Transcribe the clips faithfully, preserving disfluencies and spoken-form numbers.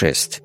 шесть.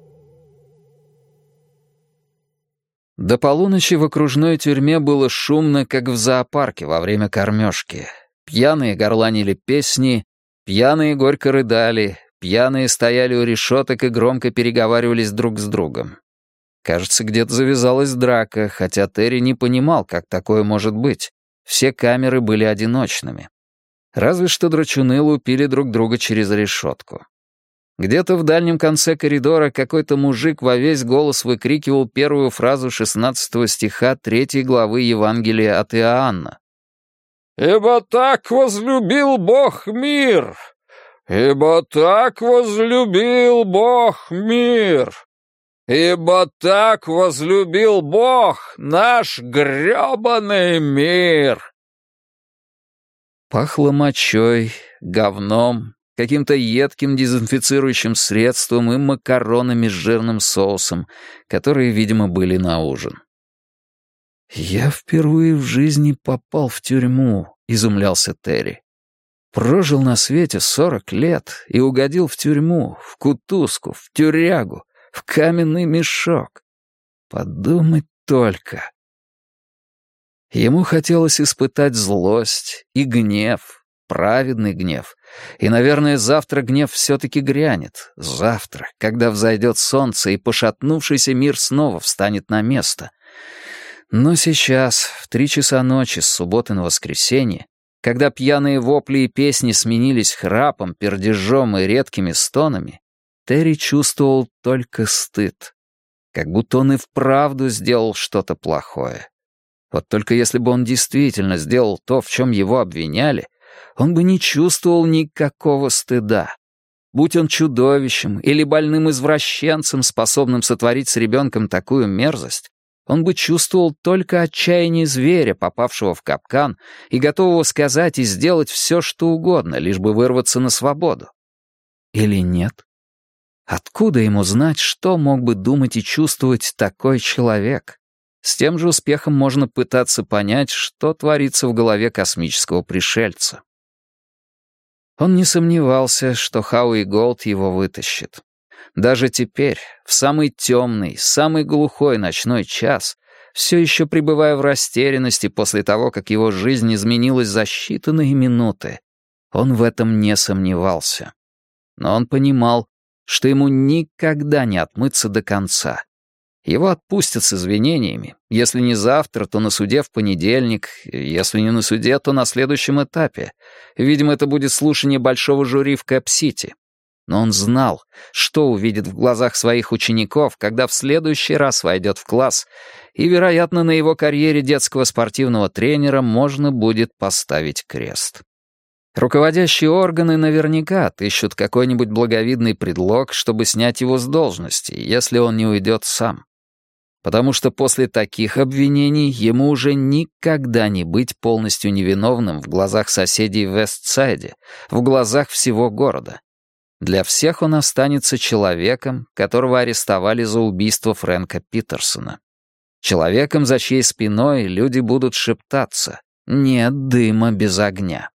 До полуночи в окружной тюрьме было шумно, как в зоопарке во время кормежки. Пьяные горланили песни, пьяные горько рыдали, пьяные стояли у решеток и громко переговаривались друг с другом. Кажется, где-то завязалась драка, хотя Терри не понимал, как такое может быть. Все камеры были одиночными. Разве что драчуны лупили друг друга через решетку. Где-то в дальнем конце коридора какой-то мужик во весь голос выкрикивал первую фразу шестнадцатого стиха третьей главы Евангелия от Иоанна. «Ибо так возлюбил Бог мир! Ибо так возлюбил Бог мир! Ибо так возлюбил Бог наш грёбаный мир!» Пахло мочой, говном, каким-то едким дезинфицирующим средством и макаронами с жирным соусом, которые, видимо, были на ужин. «Я впервые в жизни попал в тюрьму», — изумлялся Терри. «Прожил на свете сорок лет и угодил в тюрьму, в кутузку, в тюрягу, в каменный мешок. Подумать только». Ему хотелось испытать злость и гнев, праведный гнев. И, наверное, завтра гнев все-таки грянет. Завтра, когда взойдет солнце, и пошатнувшийся мир снова встанет на место. Но сейчас, в три часа ночи с субботы на воскресенье, когда пьяные вопли и песни сменились храпом, пердежом и редкими стонами, Терри чувствовал только стыд. Как будто он и вправду сделал что-то плохое. Вот только если бы он действительно сделал то, в чем его обвиняли, он бы не чувствовал никакого стыда. Будь он чудовищем или больным извращенцем, способным сотворить с ребенком такую мерзость, он бы чувствовал только отчаяние зверя, попавшего в капкан и готового сказать и сделать все, что угодно, лишь бы вырваться на свободу. Или нет? Откуда ему знать, что мог бы думать и чувствовать такой человек? С тем же успехом можно пытаться понять, что творится в голове космического пришельца. Он не сомневался, что Хауи Голд его вытащит. Даже теперь, в самый темный, самый глухой ночной час, все еще пребывая в растерянности после того, как его жизнь изменилась за считанные минуты, он в этом не сомневался. Но он понимал, что ему никогда не отмыться до конца. Его отпустят с извинениями. Если не завтра, то на суде в понедельник. Если не на суде, то на следующем этапе. Видимо, это будет слушание большого жюри в Кэп-Сити. Но он знал, что увидит в глазах своих учеников, когда в следующий раз войдет в класс, и, вероятно, на его карьере детского спортивного тренера можно будет поставить крест. Руководящие органы наверняка отыщут какой-нибудь благовидный предлог, чтобы снять его с должности, если он не уйдет сам. Потому что после таких обвинений ему уже никогда не быть полностью невиновным в глазах соседей в Вестсайде, в глазах всего города. Для всех он останется человеком, которого арестовали за убийство Фрэнка Питерсона. Человеком, за чьей спиной люди будут шептаться «нет дыма без огня».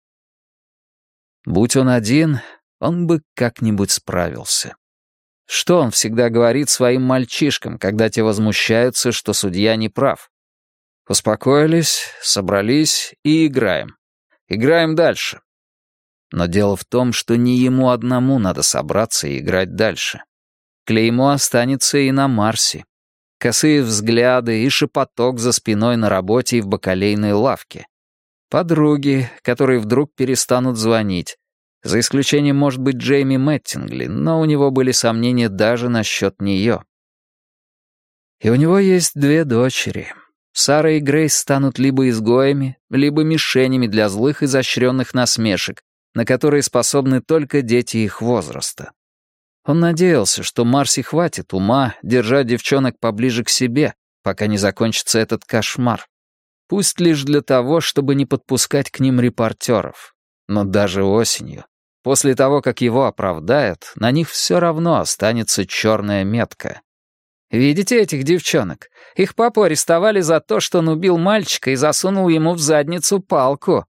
Будь он один, он бы как-нибудь справился. Что он всегда говорит своим мальчишкам, когда те возмущаются, что судья не прав? Успокоились, собрались и играем. Играем дальше. Но дело в том, что не ему одному надо собраться и играть дальше. Клеймо останется и на Марсе. Косые взгляды и шепоток за спиной на работе и в бакалейной лавке. Подруги, которые вдруг перестанут звонить. За исключением, может быть, Джейми Мэттингли, но у него были сомнения даже насчет нее. И у него есть две дочери. Сара и Грейс станут либо изгоями, либо мишенями для злых изощренных насмешек, на которые способны только дети их возраста. Он надеялся, что Марси хватит ума держать девчонок поближе к себе, пока не закончится этот кошмар. Пусть лишь для того, чтобы не подпускать к ним репортеров. Но даже осенью, после того, как его оправдают, на них все равно останется черная метка. «Видите этих девчонок? Их папу арестовали за то, что он убил мальчика и засунул ему в задницу палку».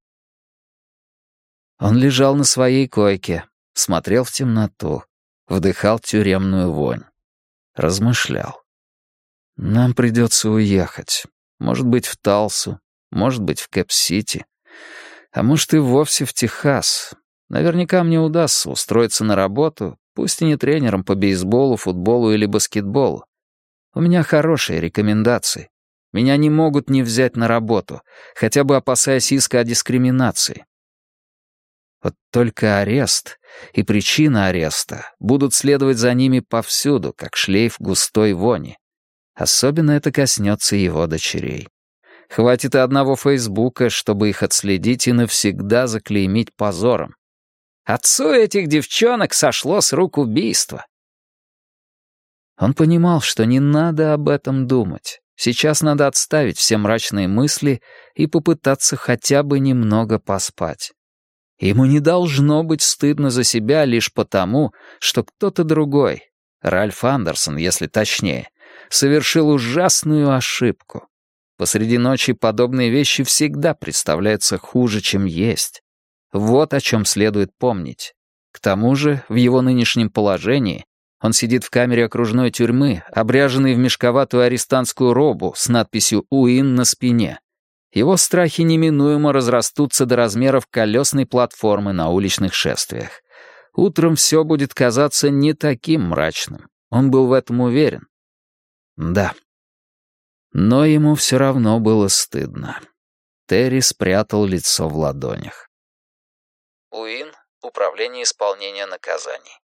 Он лежал на своей койке, смотрел в темноту, вдыхал тюремную вонь. Размышлял. Нам придется уехать. Может быть, в Талсу, может быть, в Кэп-Сити, а может и вовсе в Техас. Наверняка мне удастся устроиться на работу, пусть и не тренером по бейсболу, футболу или баскетболу. У меня хорошие рекомендации. Меня не могут не взять на работу, хотя бы опасаясь иска о дискриминации. Вот только арест и причина ареста будут следовать за ними повсюду, как шлейф густой вони. Особенно это коснется его дочерей. Хватит и одного Фейсбука, чтобы их отследить и навсегда заклеймить позором. Отцу этих девчонок сошло с рук убийство. Он понимал, что не надо об этом думать. Сейчас надо отставить все мрачные мысли и попытаться хотя бы немного поспать. Ему не должно быть стыдно за себя лишь потому, что кто-то другой, Ральф Андерсон, если точнее, совершил ужасную ошибку. Посреди ночи подобные вещи всегда представляются хуже, чем есть. Вот о чем следует помнить. К тому же, в его нынешнем положении он сидит в камере окружной тюрьмы, обряженный в мешковатую арестантскую робу с надписью «УИН» на спине. Его страхи неминуемо разрастутся до размеров колесной платформы на уличных шествиях. Утром все будет казаться не таким мрачным. Он был в этом уверен. Да. Но ему все равно было стыдно. Терри спрятал лицо в ладонях. УИН — Управление исполнения наказаний.